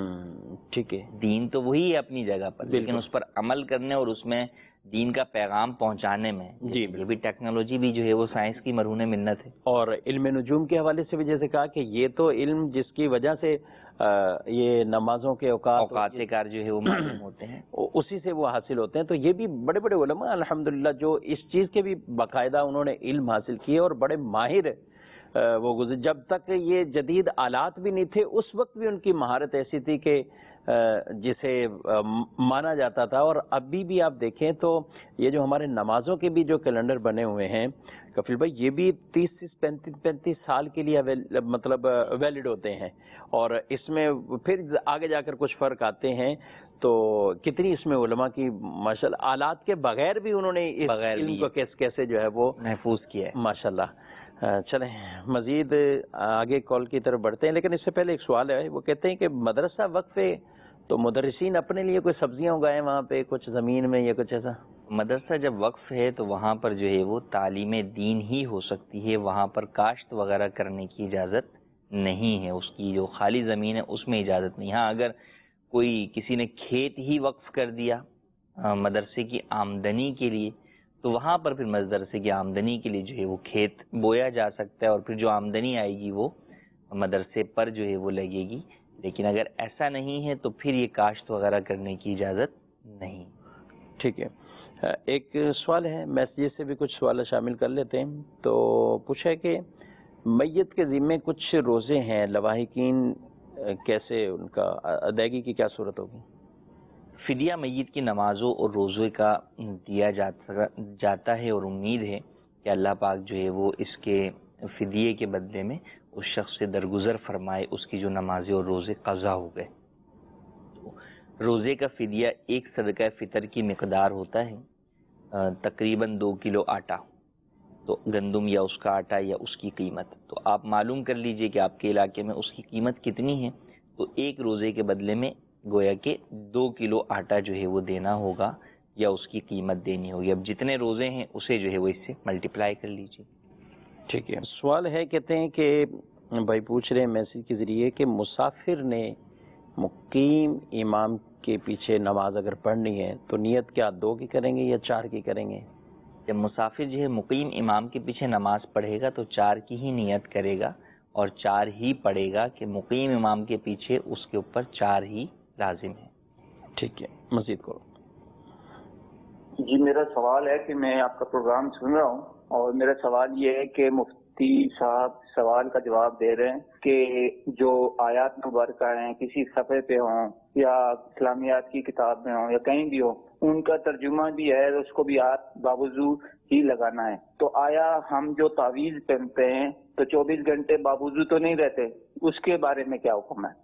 ٹھیک ہے. دین تو وہی ہے اپنی جگہ پر، لیکن اس پر عمل کرنے اور اس میں دین کا پیغام پہنچانے میں جی یہ بھی ٹیکنالوجی بھی جو ہے وہ سائنس کی مرہون منت ہے. اور علم نجوم کے حوالے سے بھی جیسے کہا کہ یہ تو علم جس کی وجہ سے یہ نمازوں کے اوقات کار جو ہے وہ معلوم ہوتے ہیں، اسی سے وہ حاصل ہوتے ہیں. تو یہ بھی بڑے بڑے علماء الحمدللہ جو اس چیز کے بھی باقاعدہ انہوں نے علم حاصل کیے اور بڑے ماہر وہ گزر. جب تک یہ جدید آلات بھی نہیں تھے اس وقت بھی ان کی مہارت ایسی تھی کہ جسے مانا جاتا تھا. اور ابھی بھی آپ دیکھیں تو یہ جو ہمارے نمازوں کے بھی جو کیلنڈر بنے ہوئے ہیں کفیل بھائی، یہ بھی 30 سے 35 سال کے لیے مطلب ویلڈ ہوتے ہیں، اور اس میں پھر آگے جا کر کچھ فرق آتے ہیں. تو کتنی اس میں علماء کی ماشاءاللہ آلات کے بغیر بھی انہوں نے اس علم کو کیسے جو ہے وہ محفوظ کیا ہے. ماشاءاللہ. چلیں مزید آگے کال کی طرف بڑھتے ہیں، لیکن اس سے پہلے ایک سوال ہے. وہ کہتے ہیں کہ مدرسہ وقف ہے تو مدرسین اپنے لیے کوئی سبزیاں اگائیں وہاں پہ کچھ زمین میں یا کچھ ایسا؟ مدرسہ جب وقف ہے تو وہاں پر جو ہے وہ تعلیم دین ہی ہو سکتی ہے، وہاں پر کاشت وغیرہ کرنے کی اجازت نہیں ہے. اس کی جو خالی زمین ہے اس میں اجازت نہیں. ہاں اگر کوئی کسی نے کھیت ہی وقف کر دیا مدرسے کی آمدنی کے لیے تو وہاں پر پھر مدرسے کی آمدنی کے لیے جو ہے وہ کھیت بویا جا سکتا ہے، اور پھر جو آمدنی آئے گی وہ مدرسے پر جو ہے وہ لگے گی. لیکن اگر ایسا نہیں ہے تو پھر یہ کاشت وغیرہ کرنے کی اجازت نہیں. ٹھیک ہے. ایک سوال ہے، میسیج سے بھی کچھ سوال شامل کر لیتے ہیں. تو پوچھا ہے کہ میت کے ذمے کچھ روزے ہیں، لواحقین کیسے ان کا ادائیگی کی کیا صورت ہوگی؟ فدیہ میت کی نمازوں اور روزے کا دیا جاتا ہے، اور امید ہے کہ اللہ پاک جو ہے وہ اس کے فدیے کے بدلے میں اس شخص سے درگزر فرمائے اس کی جو نمازیں اور روزے قضا ہو گئے. تو روزے کا فدیہ ایک صدقہ فطر کی مقدار ہوتا ہے تقریباً 2 کلو آٹا. تو گندم یا اس کا آٹا یا اس کی قیمت تو آپ معلوم کر لیجئے کہ آپ کے علاقے میں اس کی قیمت کتنی ہے. تو ایک روزے کے بدلے میں گویا کہ 2 کلو آٹا جو ہے وہ دینا ہوگا یا اس کی قیمت دینی ہوگی. اب جتنے روزے ہیں اسے جو ہے وہ اس سے ملٹیپلائی کر لیجیے. ٹھیک ہے. سوال ہے، کہتے ہیں کہ بھائی پوچھ رہے ہیں میسیج کے ذریعے کہ مسافر نے مقیم امام کے پیچھے نماز اگر پڑھنی ہے تو نیت کیا 2 کی کریں گے یا 4 کی کریں گے؟ جب مسافر جو ہے مقیم امام کے پیچھے نماز پڑھے گا تو 4 کی ہی نیت کرے گا اور 4 ہی پڑھے گا کہ مقیم امام کے پیچھے اس کے اوپر 4 ہی لازم ہے. ٹھیک ہے، مزید کرو. جی میرا سوال ہے کہ میں آپ کا پروگرام سن رہا ہوں اور میرا سوال یہ ہے کہ مفتی صاحب سوال کا جواب دے رہے ہیں کہ جو آیات مبارکہ ہیں کسی صفحے پہ ہوں یا اسلامیات کی کتاب میں ہوں یا کہیں بھی ہوں ان کا ترجمہ بھی ہے اس کو بھی آپ باوضو ہی لگانا ہے. تو آیا ہم جو تعویذ پہنتے ہیں تو 24 گھنٹے باوضو تو نہیں رہتے، اس کے بارے میں کیا حکم ہے؟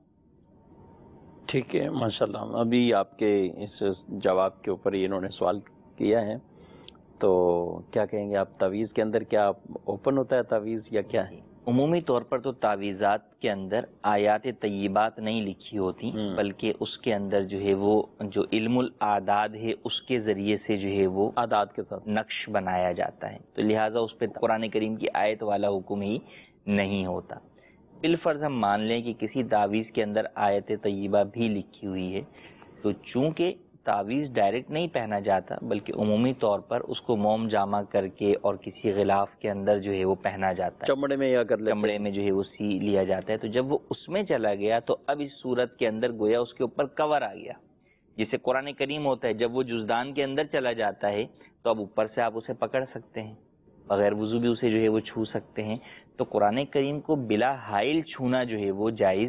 ٹھیک ہے، ماشاءاللہ. ابھی آپ کے اس جواب کے اوپر انہوں نے سوال کیا ہے تو کیا کہیں گے آپ؟ تعویذ کے اندر کیا اوپن ہوتا ہے تعویذ یا کیا ہے؟ عمومی طور پر تو تعویذات کے اندر آیات طیبات نہیں لکھی ہوتی بلکہ اس کے اندر جو ہے وہ جو علم الاعداد ہے اس کے ذریعے سے جو ہے وہ اعداد کے ساتھ نقش بنایا جاتا ہے. تو لہٰذا اس پہ قرآن کریم کی آیت والا حکم ہی نہیں ہوتا. بالفرض ہم مان لیں کہ کسی تعویذ کے اندر آیت طیبہ بھی لکھی ہوئی ہے تو چونکہ تعویذ ڈائریکٹ نہیں پہنا جاتا بلکہ عمومی طور پر اس کو موم جامع کر کے اور کسی غلاف کے اندر جو ہے وہ پہنا جاتا ہے، چمڑے میں یا کر لیتے چمڑے میں جو ہے وہ سی لیا جاتا ہے. تو جب وہ اس میں چلا گیا تو اب اس صورت کے اندر گویا اس کے اوپر کور آ گیا. جسے قرآن کریم ہوتا ہے جب وہ جزدان کے اندر چلا جاتا ہے تو اب اوپر سے آپ اسے پکڑ سکتے ہیں، بغیر وضو بھی اسے جو ہے وہ چھو سکتے ہیں. تو قرآن کریم کو بلا حائل چھونا جو ہے وہ جائز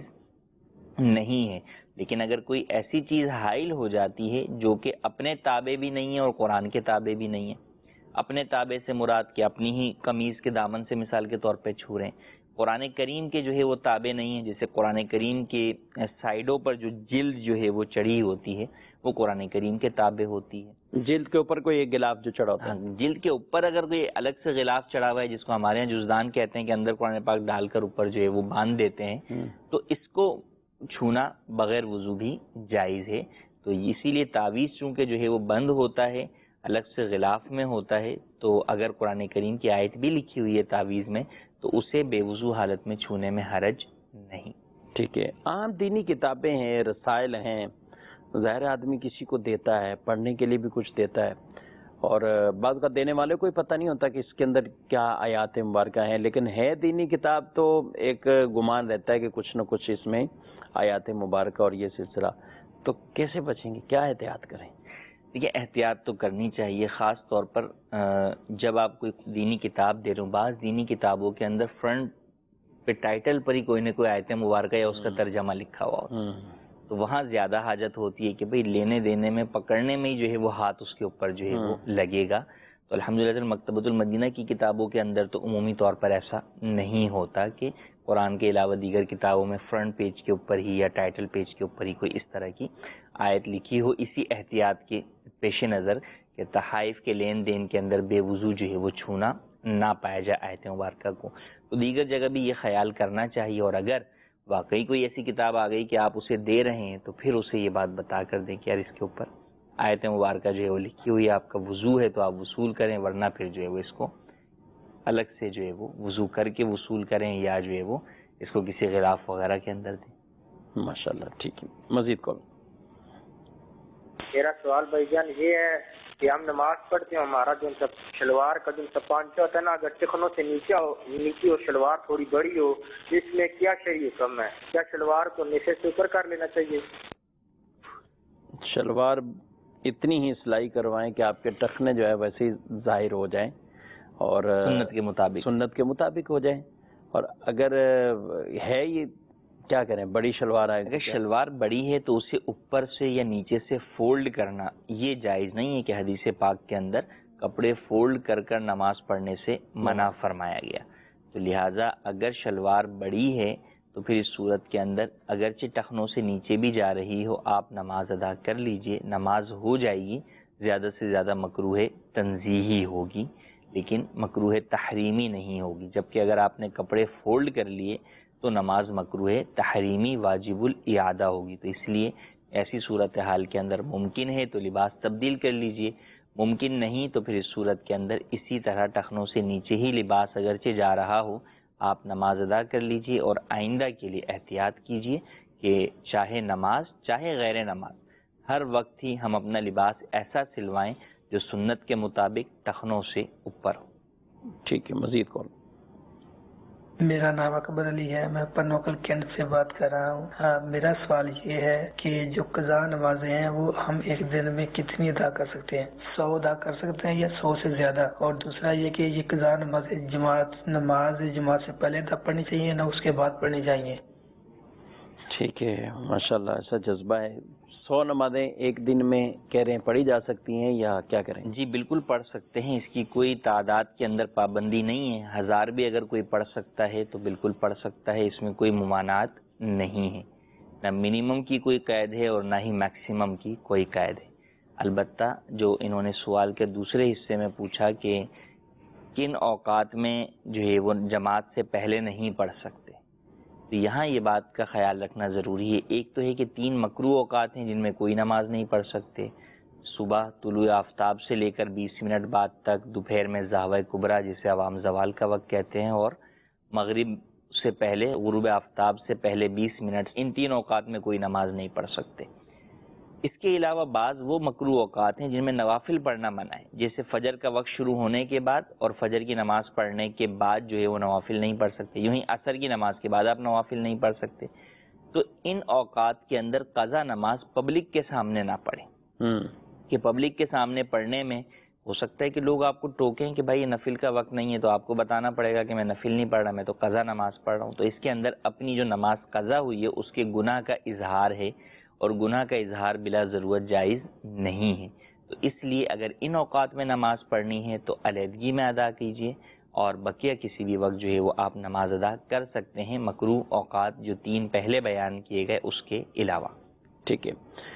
نہیں ہے. لیکن اگر کوئی ایسی چیز حائل ہو جاتی ہے جو کہ اپنے تابع بھی نہیں ہے اور قرآن کے تابع بھی نہیں ہے، اپنے تابع سے مراد کہ اپنی ہی قمیض کے دامن سے مثال کے طور پہ چھو رہے ہیں، قرآن کریم کے جو ہے وہ تابع نہیں ہے. جیسے قرآن کریم کے سائڈوں پر جو جلد جو ہے وہ چڑھی ہوتی ہے وہ قرآن کریم کے تابع ہوتی ہے. جلد کے اوپر کوئی ایک غلاف جو چڑھا ہوتا ہے، جلد کے اوپر اگر کوئی الگ سے غلاف چڑھا ہوا ہے جس کو ہمارے یہاں جزدان کہتے ہیں کہ اندر قرآن پاک ڈال کر اوپر جو ہے وہ باندھ دیتے ہیں، تو اس کو چھونا بغیر وضو بھی جائز ہے. تو اسی لیے تعویذ چونکہ جو ہے وہ بند ہوتا ہے، الگ سے غلاف میں ہوتا ہے، تو اگر قرآن کریم کی آیت بھی لکھی ہوئی ہے تعویذ میں تو اسے بے وضو حالت میں چھونے میں حرج نہیں. ٹھیک ہے. عام دینی کتابیں ہیں، رسائل ہیں، ظاہر آدمی کسی کو دیتا ہے، پڑھنے کے لیے بھی کچھ دیتا ہے اور بعض کا دینے والے کو پتہ نہیں ہوتا کہ اس کے اندر کیا آیات مبارکہ ہیں، لیکن ہے دینی کتاب تو ایک گمان رہتا ہے کہ کچھ نہ کچھ اس میں آیات مبارکہ اور یہ سلسلہ. تو کیسے بچیں گے، کیا احتیاط کریں؟ دیکھیے احتیاط تو کرنی چاہیے، خاص طور پر جب آپ کوئی دینی کتاب دے رہے ہوں. بعض دینی کتابوں کے اندر فرنٹ پہ ٹائٹل پر ہی کوئی نہ کوئی آیت مبارکہ یا اس کا ترجمہ لکھا ہوا ہوتا ہے، تو وہاں زیادہ حاجت ہوتی ہے کہ بھئی لینے دینے میں پکڑنے میں ہی جو ہے وہ ہاتھ اس کے اوپر جو ہے وہ لگے گا. تو الحمدللہ مکتبۃ المدینہ کی کتابوں کے اندر تو عمومی طور پر ایسا نہیں ہوتا کہ قرآن کے علاوہ دیگر کتابوں میں فرنٹ پیج کے اوپر ہی یا ٹائٹل پیج کے اوپر ہی کوئی اس طرح کی آیت لکھی ہو. اسی احتیاط کے پیش نظر کہ تحائف کے لین دین کے اندر بے وضو جو ہے وہ چھونا نہ پایا جائے آیت مبارکہ کو. تو دیگر جگہ بھی یہ خیال کرنا چاہیے، اور اگر واقعی کوئی ایسی کتاب آ گئی کہ آپ اسے دے رہے ہیں تو پھر اسے یہ بات بتا کر دیں کہ یار اس کے اوپر آیت مبارکہ جو ہے وہ لکھی ہوئی ہے، آپ کا وضو ہے تو آپ وصول کریں، ورنہ پھر جو ہے وہ اس کو الگ سے جو ہے وہ وضو کر کے وصول کریں یا جو ہے وہ اس کو کسی غلاف وغیرہ کے اندر دیں. ماشاءاللہ. ٹھیک ہے، مزید کال. میرا سوال بھائی جان یہ ہے کہ ہم نماز پڑھتے ہیں، ہمارا جو شلوار کا جو پانچا ہوتا ہے نا، اگر ٹخنوں سے نیچے ہو شلوار تھوڑی بڑی ہو، اس میں کیا شرعی حکم ہے؟ کیا شلوار کو نیچے سے اوپر کر لینا چاہیے؟ شلوار اتنی ہی سلائی کروائیں کہ آپ کے ٹخنے جو ہے ویسے ہی ظاہر ہو جائیں اور سنت کے مطابق ہو جائیں. اور اگر ہے یہ کیا کریں، بڑی شلوار ہے، اگر شلوار بڑی ہے تو اسے اوپر سے یا نیچے سے فولڈ کرنا یہ جائز نہیں ہے کہ حدیث پاک کے اندر کپڑے فولڈ کر کر نماز پڑھنے سے منع فرمایا گیا. تو لہٰذا اگر شلوار بڑی ہے تو پھر اس صورت کے اندر اگرچہ ٹخنوں سے نیچے بھی جا رہی ہو آپ نماز ادا کر لیجئے، نماز ہو جائے گی، زیادہ سے زیادہ مکروہ تنزیہی ہوگی لیکن مکروہ تحریمی نہیں ہوگی، جبکہ اگر آپ نے کپڑے فولڈ کر لیے تو نماز مکروہ تحریمی واجب الاعادہ ہوگی۔ تو اس لیے ایسی صورتحال کے اندر ممکن ہے تو لباس تبدیل کر لیجئے، ممکن نہیں تو پھر اس صورت کے اندر اسی طرح ٹخنوں سے نیچے ہی لباس اگرچہ جا رہا ہو آپ نماز ادا کر لیجئے، اور آئندہ کے لیے احتیاط کیجئے کہ چاہے نماز چاہے غیر نماز ہر وقت ہی ہم اپنا لباس ایسا سلوائیں جو سنت کے مطابق ٹخنوں سے اوپر ہو۔ ٹھیک ہے، مزید کون؟ میرا نام اکبر علی ہے، میں پنوکل کینٹ سے بات کر رہا ہوں۔ میرا سوال یہ ہے کہ جو قضا نمازیں ہیں وہ ہم ایک دن میں کتنی ادا کر سکتے ہیں؟ 100 ادا کر سکتے ہیں یا 100 سے زیادہ؟ اور دوسرا یہ کہ یہ قضا نماز جماعت سے پہلے ادا پڑھنی چاہیے نہ اس کے بعد پڑھنی چاہیے؟ ٹھیک ہے، ماشاءاللہ ایسا جذبہ ہے۔ 100 نمازیں ایک دن میں کہہ رہے ہیں پڑھی جا سکتی ہیں یا کیا کریں؟ جی بالکل پڑھ سکتے ہیں، اس کی کوئی تعداد کے اندر پابندی نہیں ہے، 1000 بھی اگر کوئی پڑھ سکتا ہے تو بالکل پڑھ سکتا ہے، اس میں کوئی ممانعت نہیں ہے، نہ منیمم کی کوئی قید ہے اور نہ ہی میکسیمم کی کوئی قید ہے۔ البتہ جو انہوں نے سوال کے دوسرے حصے میں پوچھا کہ کن اوقات میں جو ہے وہ جماعت سے پہلے نہیں پڑھ سکتے، تو یہاں یہ بات کا خیال رکھنا ضروری ہے۔ ایک تو ہے کہ 3 مکروہ اوقات ہیں جن میں کوئی نماز نہیں پڑھ سکتے، صبح طلوع آفتاب سے لے کر 20 منٹ بعد تک، دوپہر میں ظہوہ کبریٰ جسے عوام زوال کا وقت کہتے ہیں، اور مغرب سے پہلے غروب آفتاب سے پہلے 20 منٹ، ان 3 اوقات میں کوئی نماز نہیں پڑھ سکتے۔ اس کے علاوہ بعض وہ مکروہ اوقات ہیں جن میں نوافل پڑھنا منع ہے، جیسے فجر کا وقت شروع ہونے کے بعد اور فجر کی نماز پڑھنے کے بعد جو ہے وہ نوافل نہیں پڑھ سکتے، یوں ہی عصر کی نماز کے بعد آپ نوافل نہیں پڑھ سکتے۔ تو ان اوقات کے اندر قضا نماز پبلک کے سامنے نہ پڑھیں، کہ پبلک کے سامنے پڑھنے میں ہو سکتا ہے کہ لوگ آپ کو ٹوکیں کہ بھائی یہ نفل کا وقت نہیں ہے، تو آپ کو بتانا پڑے گا کہ میں نفل نہیں پڑھ رہا، میں تو قضا نماز پڑھ رہا ہوں۔ تو اس کے اندر اپنی جو نماز قضا ہوئی ہے اس کے گناہ کا اظہار ہے، اور گناہ کا اظہار بلا ضرورت جائز نہیں ہے۔ تو اس لیے اگر ان اوقات میں نماز پڑھنی ہے تو علیحدگی میں ادا کیجیے، اور بقیہ کسی بھی وقت جو ہے وہ آپ نماز ادا کر سکتے ہیں، مکروہ اوقات جو 3 پہلے بیان کیے گئے اس کے علاوہ۔ ٹھیک ہے،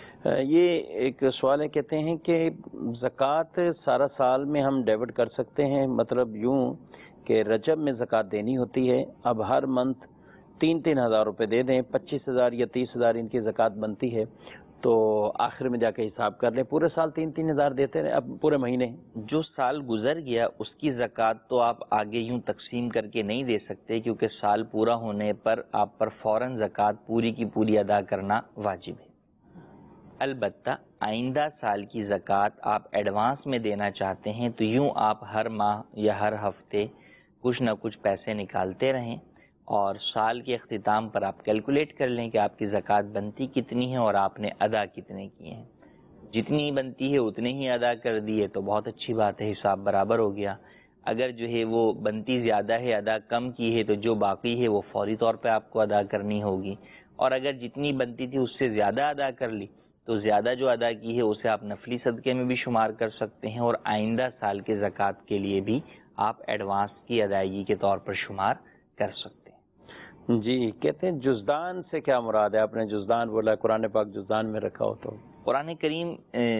یہ ایک سوال ہے، کہتے ہیں کہ زکوٰۃ سارا سال میں ہم ڈیبٹ کر سکتے ہیں، مطلب یوں کہ رجب میں زکوٰۃ دینی ہوتی ہے، اب ہر منتھ 3-3 ہزار روپے دے دیں، 25,000 یا 30,000 ان کی زکوٰۃ بنتی ہے، تو آخر میں جا کے حساب کر لیں، پورے سال 3-3 ہزار دیتے رہے، اب پورے مہینے جو سال گزر گیا اس کی زکوٰۃ تو آپ آگے یوں تقسیم کر کے نہیں دے سکتے، کیونکہ سال پورا ہونے پر آپ پر فوراً زکوٰۃ پوری کی پوری ادا کرنا واجب ہے۔ البتہ آئندہ سال کی زکوٰۃ آپ ایڈوانس میں دینا چاہتے ہیں تو یوں آپ ہر ماہ یا ہر ہفتے کچھ نہ کچھ پیسے نکالتے رہیں، اور سال کے اختتام پر آپ کیلکولیٹ کر لیں کہ آپ کی زکوٰۃ بنتی کتنی ہے اور آپ نے ادا کتنے کیے ہیں۔ جتنی بنتی ہے اتنے ہی ادا کر دیے تو بہت اچھی بات ہے، حساب برابر ہو گیا۔ اگر جو ہے وہ بنتی زیادہ ہے، ادا کم کی ہے، تو جو باقی ہے وہ فوری طور پہ آپ کو ادا کرنی ہوگی، اور اگر جتنی بنتی تھی اس سے زیادہ ادا کر لی تو زیادہ جو ادا کی ہے اسے آپ نفلی صدقے میں بھی شمار کر سکتے ہیں، اور آئندہ سال کے زکوٰۃ کے لیے بھی آپ ایڈوانس کی ادائیگی کے طور پر شمار کر سکتے ہیں۔ جی، کہتے ہیں جزدان سے کیا مراد ہے؟ آپ نے جزدان بولا، قرآن پاک جزدان میں رکھا ہو تو؟ قرآن کریم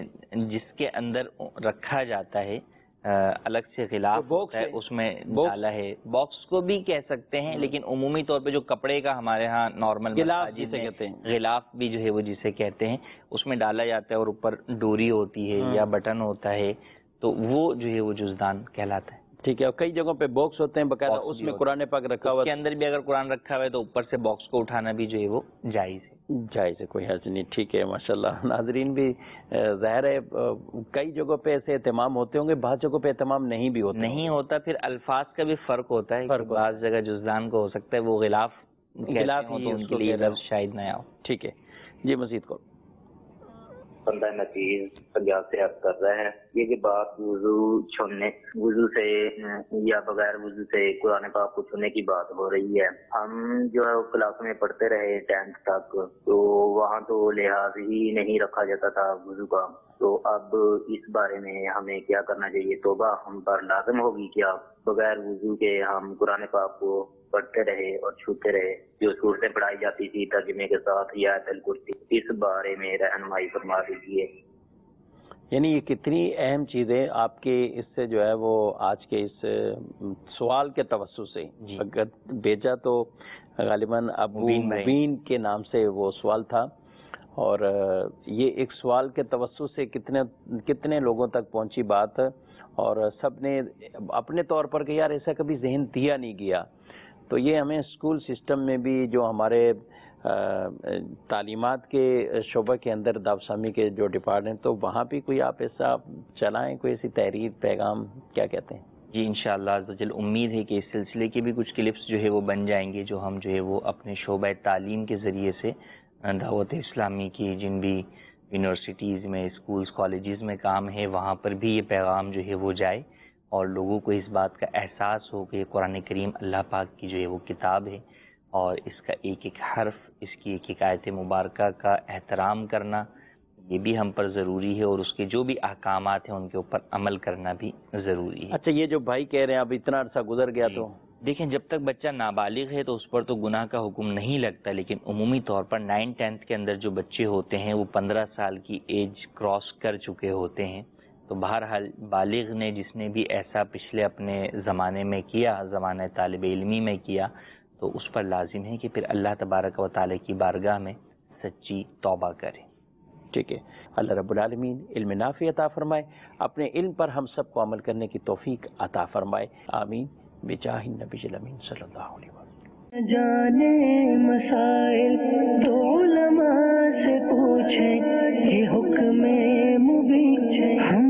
جس کے اندر رکھا جاتا ہے الگ سے غلاف ہوتا ہے، اس میں ڈالا ہے، باکس کو بھی کہہ سکتے ہیں، لیکن عمومی طور پہ جو کپڑے کا ہمارے ہاں نارمل غلاف جسے کہتے ہیں، غلاف بھی جو ہے وہ جسے کہتے ہیں، اس میں ڈالا جاتا ہے، اور اوپر ڈوری ہوتی ہے یا بٹن ہوتا ہے، تو وہ جو ہے وہ جزدان کہلاتا ہے۔ ٹھیک ہے، اور کئی جگہوں پہ باکس ہوتے ہیں باقاعدہ، اس میں قرآن پاک رکھا ہوا، اس کے اندر بھی اگر قرآن رکھا ہوا ہے تو اوپر سے باکس کو اٹھانا بھی جو ہے وہ جائز ہے۔ جائز ہے، کوئی حرج نہیں۔ ٹھیک ہے، ماشاءاللہ۔ ناظرین بھی ظاہر ہے کئی جگہوں پہ ایسے اہتمام ہوتے ہوں گے، بعض جگہوں پہ اہتمام نہیں بھی ہوتا، نہیں ہوتا، پھر الفاظ کا بھی فرق ہوتا ہے، بعض جگہ جزدان کو ہو سکتا ہے وہ غلاف ہو تو ان کے لیے لفظ شاید نیا ہو۔ ٹھیک ہے جی، مزید کو بندہ نتیز پنجاب سے عرض کر رہا ہے، یہ جو بات وضو سے یا بغیر وضو سے قرآن پاک کو چھونے کی بات ہو رہی ہے، ہم جو ہے کلاس میں پڑھتے رہے 10th تک، تو وہاں تو لحاظ ہی نہیں رکھا جاتا تھا وضو کا، تو اب اس بارے میں ہمیں کیا کرنا چاہیے؟ توبہ ہم پر لازم ہوگی کیا بغیر وضو کے ہم قرآن پاک کو پڑھتے رہے اور چھوتے رہے؟ جو صورتیں پڑھائی جاتی تھی ترجمے کے ساتھ یا آیت الکرسی، اس بارے میں رہنمائی فرما دیجیے۔ یعنی یہ کتنی اہم چیزیں آپ کے اس سے جو ہے وہ آج کے اس سوال کے توسط سے اگر بھیجا تو غالباً ابو مبین کے نام سے وہ سوال تھا، اور یہ ایک سوال کے توسط سے کتنے لوگوں تک پہنچی بات، اور سب نے اپنے طور پر کہ یار ایسا کبھی ذہن دیا نہیں گیا۔ تو یہ ہمیں اسکول سسٹم میں بھی جو ہمارے تعلیمات کے شعبہ کے اندر دعوسامی کے جو ڈپارٹمنٹ، تو وہاں بھی کوئی آپ ایسا چلائیں، کوئی ایسی تحریر پیغام، کیا کہتے ہیں؟ جی انشاءاللہ عزوجل امید ہے کہ اس سلسلے کے بھی کچھ کلپس جو ہے وہ بن جائیں گے، جو ہم جو ہے وہ اپنے شعبہ تعلیم کے ذریعے سے دعوت اسلامی کی جن بھی یونیورسٹیز میں، اسکولز، کالجز میں کام ہے، وہاں پر بھی یہ پیغام جو ہے وہ جائے اور لوگوں کو اس بات کا احساس ہو کہ یہ قرآن کریم اللہ پاک کی جو ہے وہ کتاب ہے، اور اس کا ایک ایک حرف، اس کی ایک ایک آیت مبارکہ کا احترام کرنا یہ بھی ہم پر ضروری ہے، اور اس کے جو بھی احکامات ہیں ان کے اوپر عمل کرنا بھی ضروری ہے۔ اچھا، یہ جو بھائی کہہ رہے ہیں اب اتنا عرصہ گزر گیا تو دیکھیں جب تک بچہ نابالغ ہے تو اس پر تو گناہ کا حکم نہیں لگتا، لیکن عمومی طور پر 9th 10th کے اندر جو بچے ہوتے ہیں وہ 15 سال کی ایج کراس کر چکے ہوتے ہیں، تو بہرحال بالغ نے جس نے بھی ایسا پچھلے اپنے زمانے میں کیا، زمانہ طالب علمی میں کیا، تو اس پر لازم ہے کہ پھر اللہ تبارک و تعالی کی بارگاہ میں سچی توبہ کرے۔ ٹھیک ہے، اللہ رب العالمین علم نافع عطا فرمائے، اپنے علم پر ہم سب کو عمل کرنے کی توفیق عطا فرمائے، آمین، بجاہ النبی الامین صلی اللہ علیہ وسلم۔ جانے مسائل تو علماء سے پوچھیں، یہ حکم مبین ہم